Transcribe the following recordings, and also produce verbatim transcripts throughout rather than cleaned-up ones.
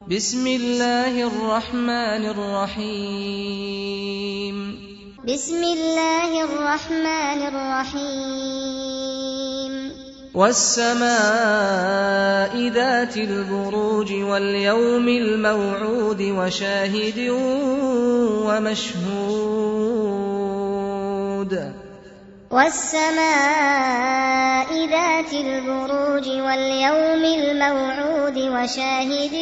بسم الله الرحمن الرحيم بسم الله الرحمن الرحيم والسماء ذات البروج واليوم الموعود وشاهد ومشهود والسماء ذات البروج واليوم الموعود وشاهد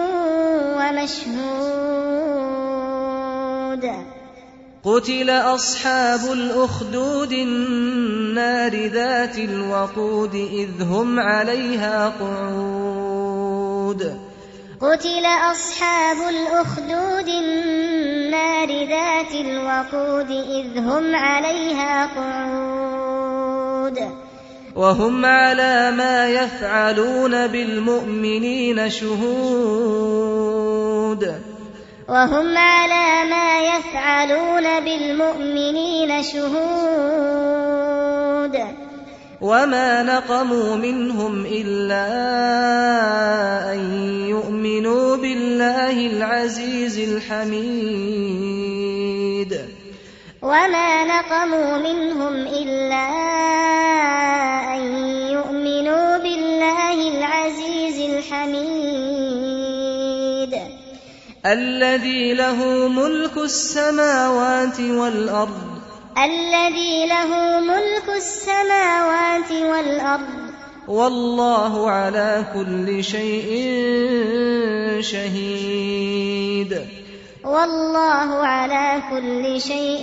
ومشهود قتل أصحاب الأخدود النار ذات الوقود إذ هم عليها قعود قتل أصحاب الأخدود النار ذات الوقود إذ هم عليها قعود وهم على ما يفعلون بالمؤمنين شهود وهم على ما يفعلون بالمؤمنين شهود وما نقموا منهم إلا أن يؤمنوا بالله العزيز الحميد وما نقموا منهم إلا أن يؤمنوا بالله العزيز الحميد الذي له ملك السماوات والأرض الذي له ملك السماوات والأرض والله على كل شيء شهيد والله على كل شيء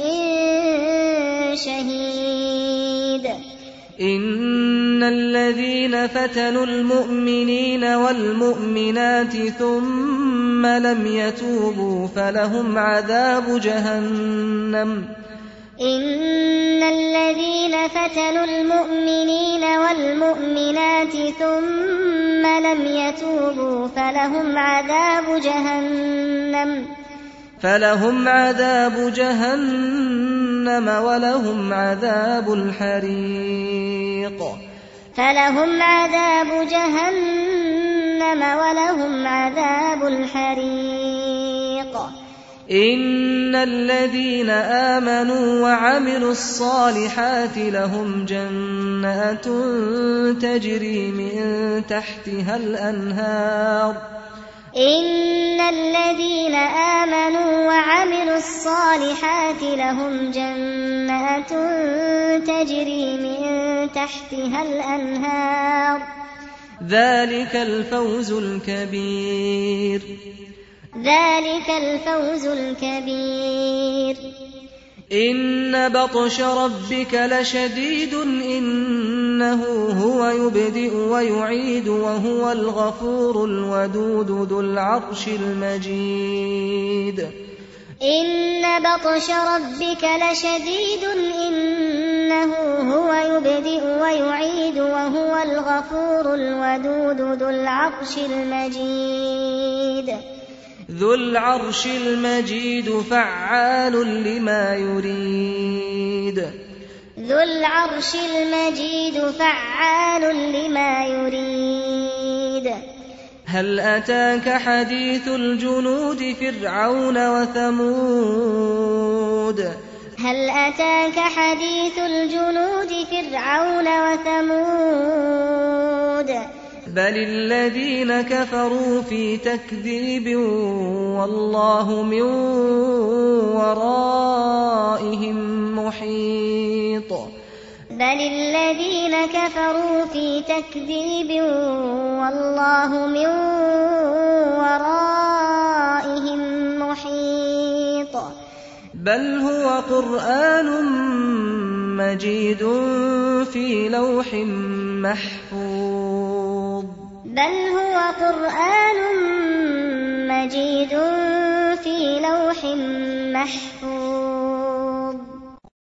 شهيد إن الذين فتنوا المؤمنين والمؤمنات ثم لم يتوبوا فلهم عذاب جهنم إن الذين فتنوا المؤمنين والمؤمنات ثم لم يتوبوا فلهم عذاب جهنم فلهم عذاب جهنم ولهم عذاب الحريق فلهم عذاب جهنم ولهم عذاب الحريق إن الذين آمنوا وعملوا الصالحات لهم جنات تجري من تحتها الأنهار إن الذين آمنوا وعملوا الصالحات لهم جنات تجري من تحتها الأنهار ذلك الفوز الكبير ذلك الفوز الكبير إن بطش ربك لشديد إنه هو يبدئ ويعيد وهو الغفور الودود ذو العرش المجيد إن بطش ربك لشديد إنه هو يبدئ ويعيد وهو الغفور الودود ذو العرش المجيد ذو العرش المجيد فعال لما يريد ذو العرش المجيد فعال لما يريد هل أتاك حديث الجنود فرعون وثمود هل أتاك حديث الجنود فرعون وثمود بل الذين كفروا في تكذيب والله من ورائهم محيط بل الذين كفروا في تكذيب والله من ورائهم محيط بل هو قرآن مجيد في لوح محفوظ بل هو قرآن مجيد في لوح محفوظ